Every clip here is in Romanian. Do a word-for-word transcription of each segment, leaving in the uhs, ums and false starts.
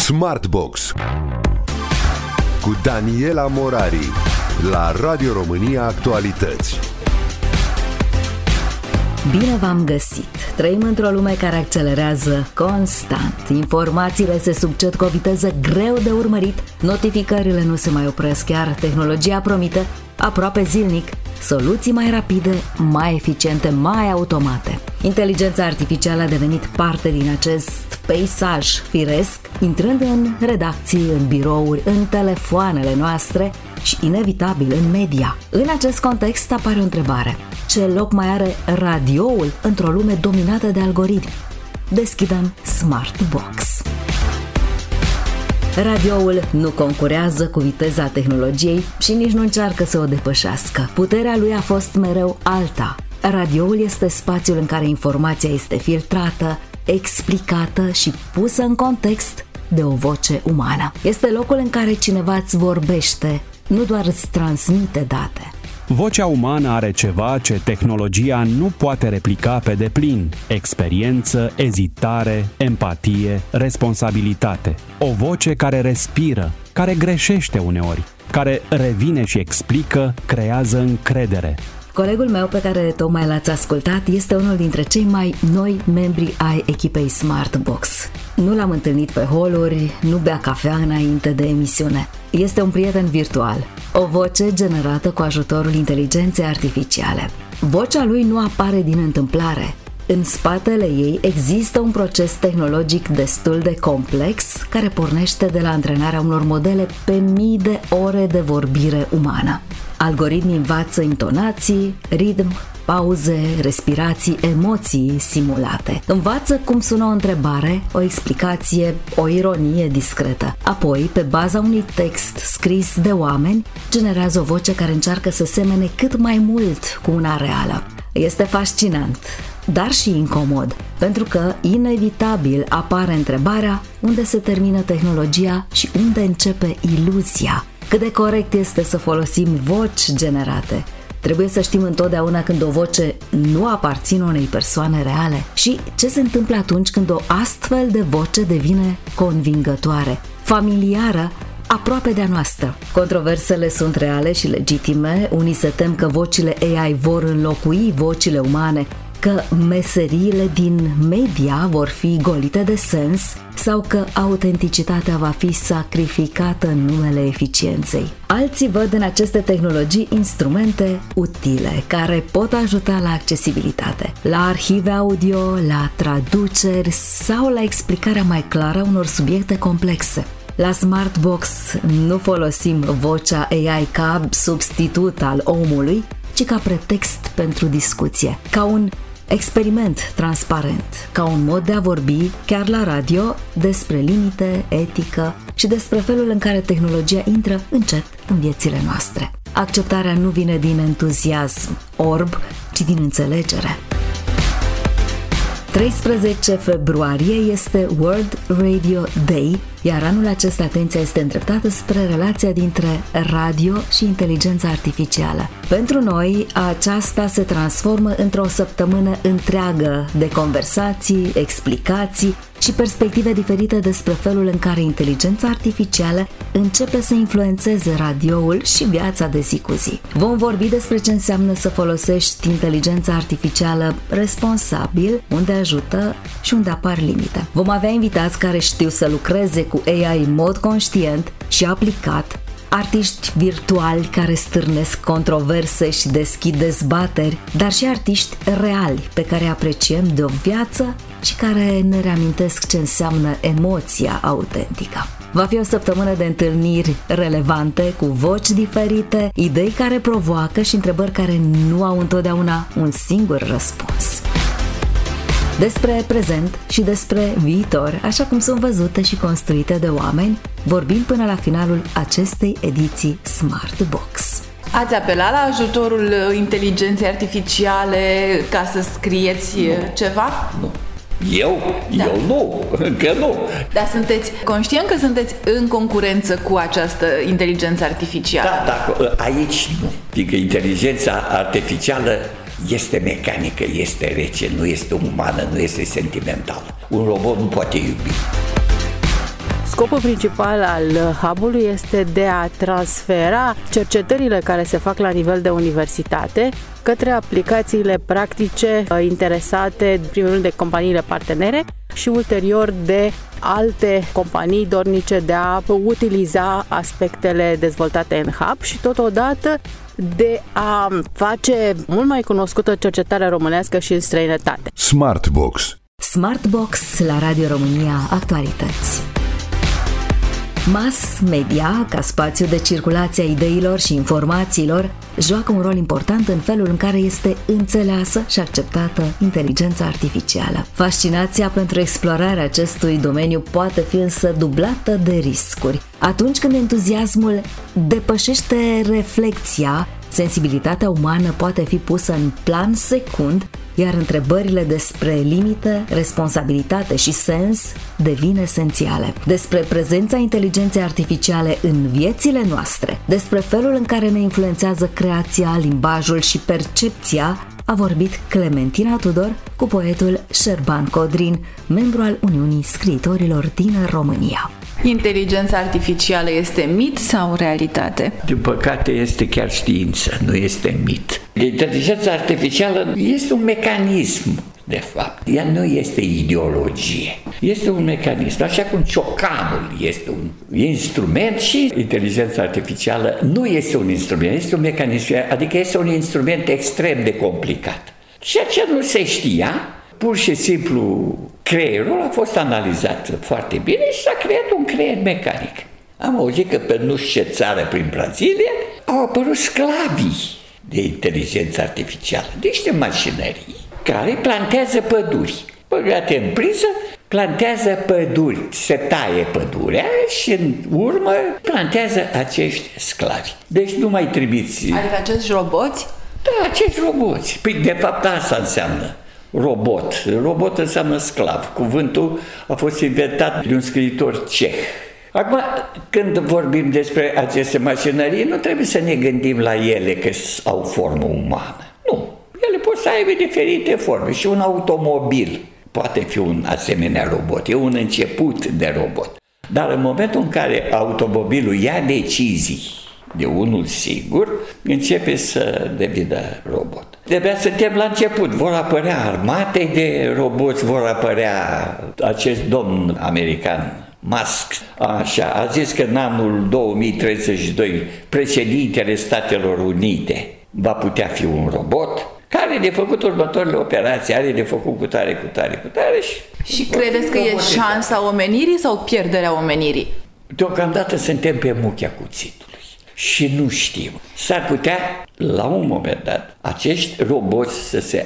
Smartbox cu Daniela Morari la Radio România Actualități. Bine v-am găsit! Trăim într-o lume care accelerează constant. Informațiile se succed cu o viteză greu de urmărit, notificările nu se mai opresc, iar tehnologia promite aproape zilnic soluții mai rapide, mai eficiente, mai automate. Inteligența artificială a devenit parte din acest peisaj firesc, intrând în redacții, în birouri, în telefoanele noastre și, inevitabil, în media. În acest context apare o întrebare. Ce loc mai are radioul într-o lume dominată de algoritmi? Deschidem Smartbox. Radioul nu concurează cu viteza tehnologiei și nici nu încearcă să o depășească. Puterea lui a fost mereu alta. Radioul este spațiul în care informația este filtrată, explicată și pusă în context de o voce umană. Este locul în care cineva îți vorbește, nu doar îți transmite date. Vocea umană are ceva ce tehnologia nu poate replica pe deplin: experiență, ezitare, empatie, responsabilitate. O voce care respiră, care greșește uneori, care revine și explică, creează încredere. Colegul meu pe care tocmai l-ați ascultat este unul dintre cei mai noi membri ai echipei Smartbox. Nu l-am întâlnit pe holuri, nu bea cafea înainte de emisiune. Este un prieten virtual, o voce generată cu ajutorul inteligenței artificiale. Vocea lui nu apare din întâmplare. În spatele ei există un proces tehnologic destul de complex care pornește de la antrenarea unor modele pe mii de ore de vorbire umană. Algoritmii învață intonații, ritm, pauze, respirații, emoții simulate. Învață cum sună o întrebare, o explicație, o ironie discretă. Apoi, pe baza unui text scris de oameni, generează o voce care încearcă să semene cât mai mult cu una reală. Este fascinant, dar și incomod, pentru că inevitabil apare întrebarea unde se termină tehnologia și unde începe iluzia. Cât de corect este să folosim voci generate? Trebuie să știm întotdeauna când o voce nu aparține unei persoane reale. Și ce se întâmplă atunci când o astfel de voce devine convingătoare, familiară, aproape de-a noastră? Controversele sunt reale și legitime. Unii se tem că vocile A I vor înlocui vocile umane, că meseriile din media vor fi golite de sens sau că autenticitatea va fi sacrificată în numele eficienței. Alții văd în aceste tehnologii instrumente utile care pot ajuta la accesibilitate, la arhive audio, la traduceri sau la explicarea mai clară unor subiecte complexe. La Smartbox nu folosim vocea A I ca substitut al omului, ci ca pretext pentru discuție, ca un experiment transparent, ca un mod de a vorbi, chiar la radio, despre limite, etică și despre felul în care tehnologia intră încet în viețile noastre. Acceptarea nu vine din entuziasm orb, ci din înțelegere. treisprezece februarie este World Radio Day, iar anul acesta atenția este îndreptată spre relația dintre radio și inteligența artificială. Pentru noi, aceasta se transformă într-o săptămână întreagă de conversații, explicații și perspective diferite despre felul în care inteligența artificială începe să influențeze radioul și viața de zi cu zi. Vom vorbi despre ce înseamnă să folosești inteligența artificială responsabil, unde ajută și unde apar limite. Vom avea invitați care știu să lucreze cu A I în mod conștient și aplicat, artiști virtuali care stârnesc controverse și deschid dezbateri, dar și artiști reali pe care apreciem de o viață și care ne reamintesc ce înseamnă emoția autentică. Va fi o săptămână de întâlniri relevante, cu voci diferite, idei care provoacă și întrebări care nu au întotdeauna un singur răspuns. Despre prezent și despre viitor, așa cum sunt văzute și construite de oameni, vorbim până la finalul acestei ediții Smartbox. Ați apelat la ajutorul inteligenței artificiale ca să scrieți ceva? Nu. Eu? Da. Eu nu, încă nu. Dar sunteți conștient că sunteți în concurență cu această inteligență artificială? Da, dar aici nu. Adică inteligența artificială este mecanică, este rece, nu este umană, nu este sentimentală. Un robot nu poate iubi. Scopul principal al hub-ului este de a transfera cercetările care se fac la nivel de universitate către aplicațiile practice interesate, în primul rând, de companiile partenere și ulterior de alte companii dornice de a utiliza aspectele dezvoltate în hub și totodată de a face mult mai cunoscută cercetarea românească și în străinătate. Smartbox. Smartbox la Radio România Actualități. Mass media, ca spațiu de circulație a ideilor și informațiilor, joacă un rol important în felul în care este înțeleasă și acceptată inteligența artificială. Fascinația pentru explorarea acestui domeniu poate fi însă dublată de riscuri. Atunci când entuziasmul depășește reflexia, sensibilitatea umană poate fi pusă în plan secund, iar întrebările despre limite, responsabilitate și sens devin esențiale. Despre prezența inteligenței artificiale în viețile noastre, despre felul în care ne influențează creația, limbajul și percepția, a vorbit Clementina Tudor cu poetul Șerban Codrin, membru al Uniunii Scriitorilor din România. Inteligența artificială este mit sau realitate? Din păcate este chiar știință, nu este mit. Inteligența artificială este un mecanism, de fapt. Ea nu este ideologie. Este un mecanism. Așa cum ciocanul este un instrument și inteligența artificială nu este un instrument, este un mecanism, adică este un instrument extrem de complicat. Ceea ce nu se știa, pur și simplu creierul a fost analizat foarte bine și s-a creat un creier mecanic. Am auzit că pe nu știu ce țară prin Brazilia au apărut sclavii de inteligență artificială, niște mașinării care plantează păduri. Băgate în priză, plantează păduri, se taie pădurea și în urmă plantează acești sclavi. Deci nu mai trimiți... Adică acești roboți? Da, acești roboți. Păi de fapt asta înseamnă robot. Robot înseamnă sclav. Cuvântul a fost inventat de un scriitor ceh. Acum, când vorbim despre aceste mașinării, nu trebuie să ne gândim la ele că au formă umană. Nu. Ele pot să aibă diferite forme și un automobil poate fi un asemenea robot. E un început de robot. Dar în momentul în care automobilul ia decizii de unul singur, începe să devină robot. De-abia suntem la început. Vor apărea armate de roboți, vor apărea acest domn american, Musk, așa, a zis că în anul două mii treizeci și doi președintele Statelor Unite va putea fi un robot care de făcut următoarele operații, are de făcut cu tare, cu tare, cu tare și... Și credeți că e șansa omenirii sau pierderea omenirii? Deocamdată suntem pe muchea cuțitului și nu știm. S-ar putea, la un moment dat, acești roboți să se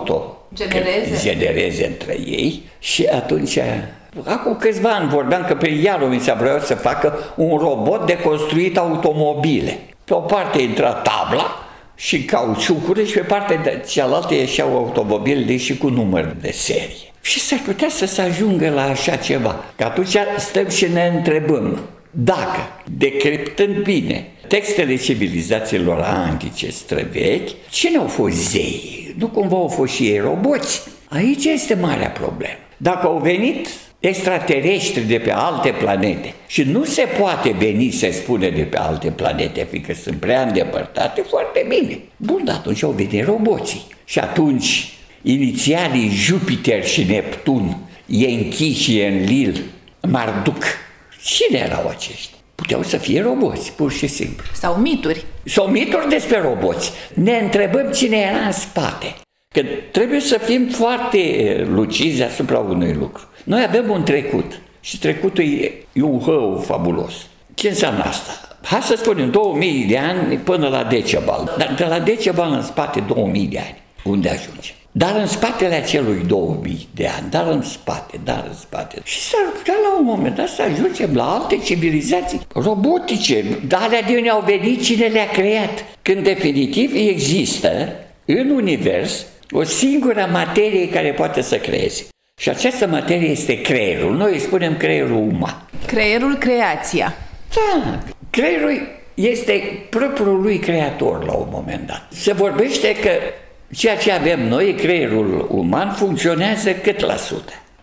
auto-genereze între ei și atunci... Acum câțiva ani vorbeam că pe Ialomin s-a vreau să facă un robot de construit automobile. Pe o parte intra tabla și cauciucurile și pe partea de cealaltă ieșeau automobile și cu număr de serie. Și s-ar putea să se ajungă la așa ceva. Că atunci stăm și ne întrebăm dacă, decriptând bine textele civilizațiilor antice străvechi, cine au fost zei? Nu cumva au fost și ei roboți? Aici este marea problemă. Dacă au venit extraterestri de pe alte planete și nu se poate veni, se spune, de pe alte planete, fiindcă sunt prea îndepărtate, foarte bine. Bun, dar atunci au venit roboții. Și atunci, inițialii Jupiter și Neptun, Enki și Enlil, Marduk, cine erau aceștia? Puteau să fie roboți, pur și simplu. Sau mituri. Sau mituri despre roboți. Ne întrebăm cine era în spate. Că trebuie să fim foarte lucizi asupra unui lucru. Noi avem un trecut și trecutul e, e un hău fabulos. Ce înseamnă asta? Hai să spunem două mii de ani până la Decebal. Dar de la Decebal în spate două mii de ani. Unde ajunge? Dar în spatele acelui două mii de ani, dar în spate, dar în spate. Și s-ar putea la un moment dat să ajungem la alte civilizații robotice. Dar alea de unde au venit, cine le-a creat? Când definitiv există în univers o singură materie care poate să creeze. Și această materie este creierul. Noi îi spunem creierul uman. Creierul, creația. Da, creierul este propriul lui creator la un moment dat. Se vorbește că ceea ce avem noi, creierul uman, funcționează cât la sută?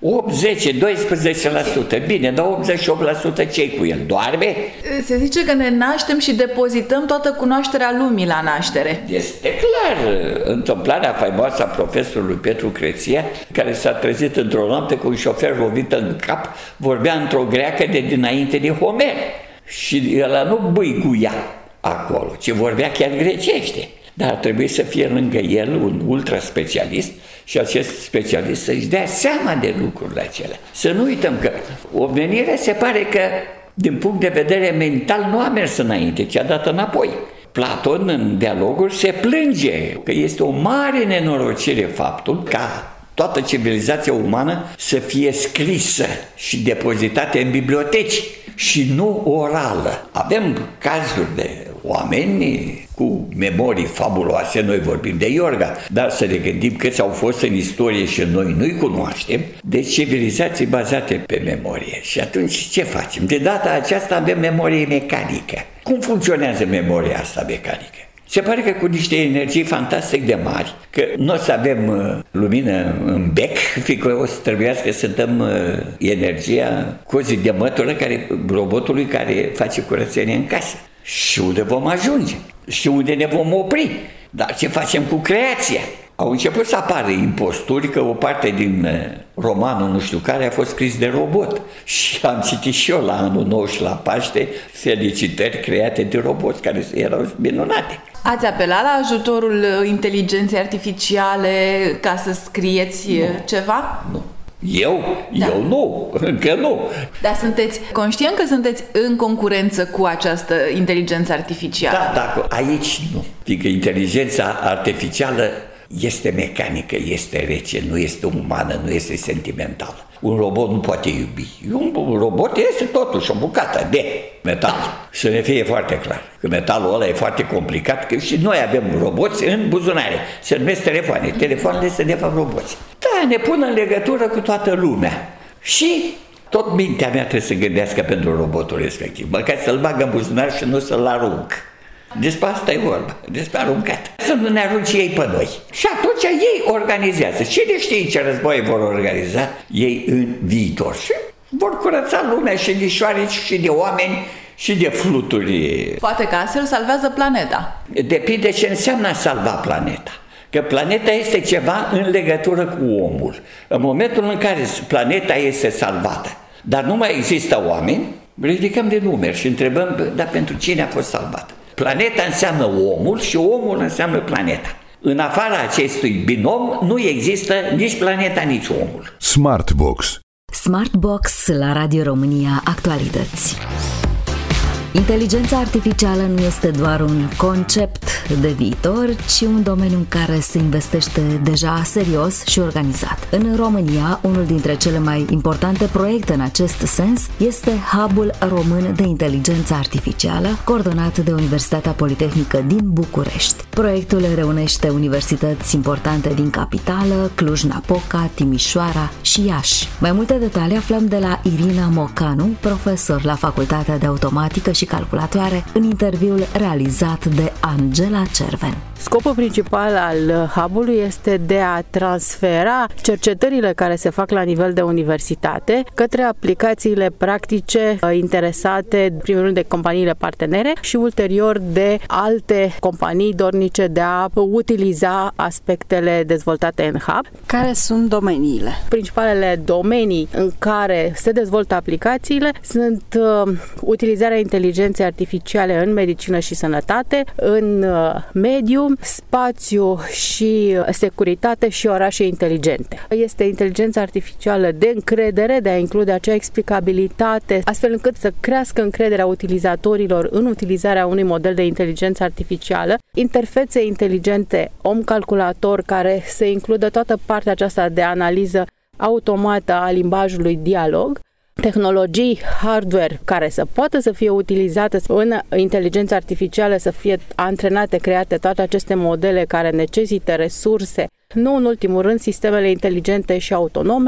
opt, zece, doisprezece la sută. Bine, dar optzeci și opt la sută ce-i cu el? Doarme? Se zice că ne naștem și depozităm toată cunoașterea lumii la naștere. Este clar. Întâmplarea faimoasă a profesorului Petru Creția, care s-a trezit într-o noapte cu un șofer lovit în cap, vorbea într-o greacă de dinainte de Homer. Și ăla nu băiguia acolo, ci vorbea chiar grecește. Dar ar trebui să fie lângă el un ultra specialist și acest specialist să-și dea seama de lucrurile acelea. Să nu uităm că omenirea se pare că, din punct de vedere mental, nu a mers înainte, ci a dat înapoi. Platon, în dialoguri, se plânge că este o mare nenorocire faptul ca toată civilizația umană să fie scrisă și depozitată în biblioteci și nu orală. Avem cazuri de oameni cu memorii fabuloase, noi vorbim de Iorga, dar să ne gândim câți au fost în istorie și noi nu-i cunoaștem, de civilizații bazate pe memorie. Și atunci ce facem? De data aceasta avem memorie mecanică. Cum funcționează memoria asta mecanică? Se pare că cu niște energii fantastic de mari, că nu o să avem uh, lumină în bec, fiindcă o să trebuiască să dăm uh, energia cozii de mătură care, robotului care face curățenie în casă. Și unde vom ajunge? Și unde ne vom opri? Dar ce facem cu creația? Au început să apară imposturi că o parte din uh, romanul nu știu care a fost scris de robot. Și am citit și eu la anul nou și la Paște felicitări create de roboți care erau minunate. Ați apelat la ajutorul inteligenței artificiale ca să scrieți nu. ceva? Nu. Eu? Da. Eu nu, încă nu. Dar sunteți conștient că sunteți în concurență cu această inteligență artificială? Da, dar aici nu. Fiindcă inteligența artificială este mecanică, este rece, nu este umană, nu este sentimentală. Un robot nu poate iubi. Un robot este totuși o bucată de metal. Să ne fie foarte clar că metalul ăla e foarte complicat, că și noi avem roboți în buzunare. Se numesc telefoane. Telefoanele sunt de fapt roboți. Da, ne pun în legătură cu toată lumea. Și tot mintea mea trebuie să gândească pentru robotul respectiv. Măcar să-l bag în buzunar și nu să-l arunc. Despre asta e vorba, despre aruncat. Să nu ne arunci ei pe noi. Și atunci ei organizează. Cine știe ce război vor organiza ei în viitor. Și vor curăța lumea și de șoareci și de oameni și de fluturi. Poate că astfel salvează planeta. Depinde ce înseamnă a salva planeta. Că planeta este ceva în legătură cu omul. În momentul în care planeta este salvată, dar nu mai există oameni, ridicăm de numeri și întrebăm, dar pentru cine a fost salvată? Planeta înseamnă omul și omul înseamnă planeta. În afara acestui binom nu există nici planeta, nici omul. Smartbox. Smartbox la Radio România Actualități. Inteligența artificială nu este doar un concept de viitor, ci un domeniu în care se investește deja serios și organizat. În România, unul dintre cele mai importante proiecte în acest sens este Hub-ul Român de Inteligență Artificială, coordonat de Universitatea Politehnică din București. Proiectul reunește universități importante din capitală, Cluj-Napoca, Timișoara și Iași. Mai multe detalii aflăm de la Irina Mocanu, profesor la Facultatea de Automatică și Calculatoare, în interviul realizat de Angela Cerven. Scopul principal al Hub-ului este de a transfera cercetările care se fac la nivel de universitate către aplicațiile practice interesate, în primul rând, de companiile partenere și ulterior de alte companii dornice de a utiliza aspectele dezvoltate în Hub. Care sunt domeniile? Principalele domenii în care se dezvoltă aplicațiile sunt uh, utilizarea inteligenței artificiale în medicină și sănătate, în uh, mediu, spațiu și securitate și orașe inteligente. Este inteligența artificială de încredere, de a include acea explicabilitate, astfel încât să crească încrederea utilizatorilor în utilizarea unui model de inteligență artificială, interfețe inteligente om-calculator care să includă toată partea aceasta de analiză automată a limbajului dialog, tehnologii hardware care să poată să fie utilizate în inteligența artificială, să fie antrenate, create toate aceste modele care necesită resurse, nu în ultimul rând sistemele inteligente și autonome,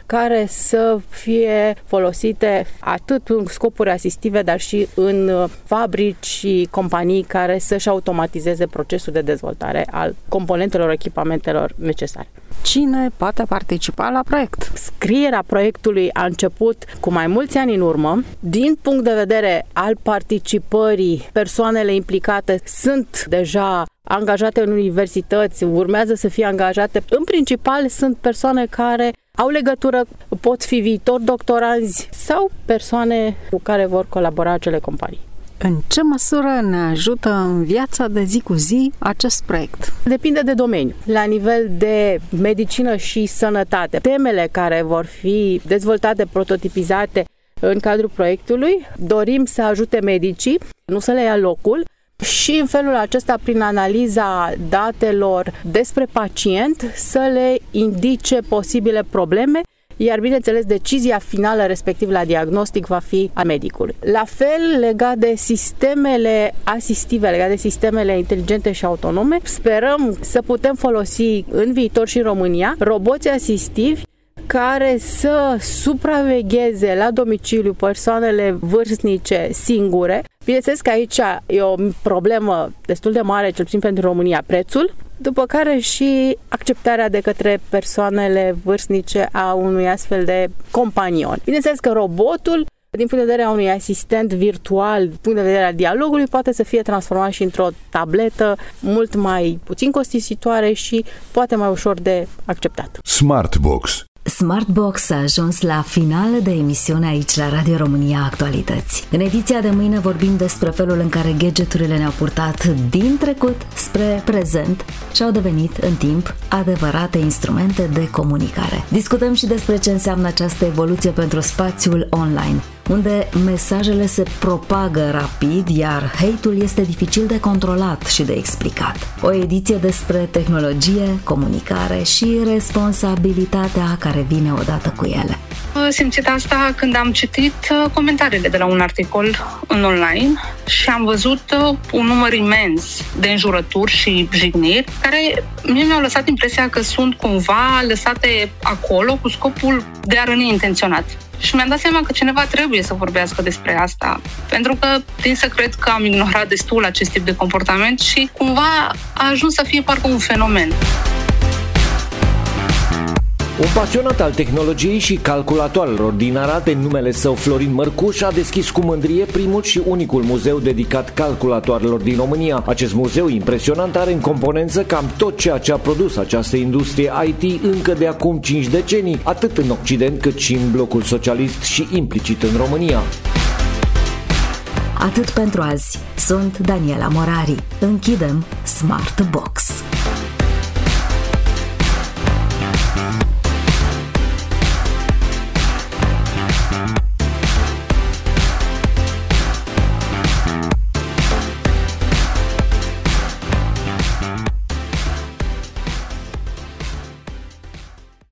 care să fie folosite atât în scopuri asistive, dar și în fabrici și companii care să-și automatizeze procesul de dezvoltare al componentelor, echipamentelor necesare. Cine poate participa la proiect? Scrierea proiectului a început cu mai mulți ani în urmă. Din punct de vedere al participării, persoanele implicate sunt deja angajate în universități, urmează să fie angajate. În principal sunt persoane care au legătură, pot fi viitori doctoranzi sau persoane cu care vor colabora acele companii. În ce măsură ne ajută în viața de zi cu zi acest proiect? Depinde de domeniu. La nivel de medicină și sănătate, temele care vor fi dezvoltate, prototipizate în cadrul proiectului, dorim să ajute medicii, nu să le ia locul, și în felul acesta, prin analiza datelor despre pacient, să le indice posibile probleme, iar, bineînțeles, decizia finală, respectiv la diagnostic, va fi a medicului. La fel, legat de sistemele asistive, legat de sistemele inteligente și autonome, sperăm să putem folosi în viitor și în România roboți asistivi care să supravegheze la domiciliu persoanele vârstnice singure. Bineînțeles că aici e o problemă destul de mare, cel puțin pentru România, prețul, după care și acceptarea de către persoanele vârstnice a unui astfel de companion. Bineînțeles că robotul, din punct de vedere a unui asistent virtual, din punct de vedere al dialogului, poate să fie transformat și într-o tabletă mult mai puțin costisitoare și poate mai ușor de acceptat. Smartbox. Smartbox a ajuns la final de emisiune aici la Radio România Actualități. În ediția de mâine vorbim despre felul în care gadgeturile ne-au purtat din trecut spre prezent și au devenit în timp adevărate instrumente de comunicare. Discutăm și despre ce înseamnă această evoluție pentru spațiul online, unde mesajele se propagă rapid, iar hate-ul este dificil de controlat și de explicat. O ediție despre tehnologie, comunicare și responsabilitatea care vine odată cu ele. Am simțit asta când am citit comentariile de la un articol în online și am văzut un număr imens de înjurături și jigniri care mie mi-au lăsat impresia că sunt cumva lăsate acolo cu scopul de a răni intenționat. Și mi-am dat seama că cineva trebuie să vorbească despre asta, pentru că tind să cred că am ignorat destul acest tip de comportament și cumva a ajuns să fie parcă un fenomen. Un pasionat al tehnologiei și calculatoarelor din Arad, pe numele său Florin Mărcuș, a deschis cu mândrie primul și unicul muzeu dedicat calculatoarelor din România. Acest muzeu impresionant are în componență cam tot ceea ce a produs această industrie I T încă de acum cinci decenii, atât în Occident cât și în blocul socialist și implicit în România. Atât pentru azi. Sunt Daniela Morari. Închidem Smartbox.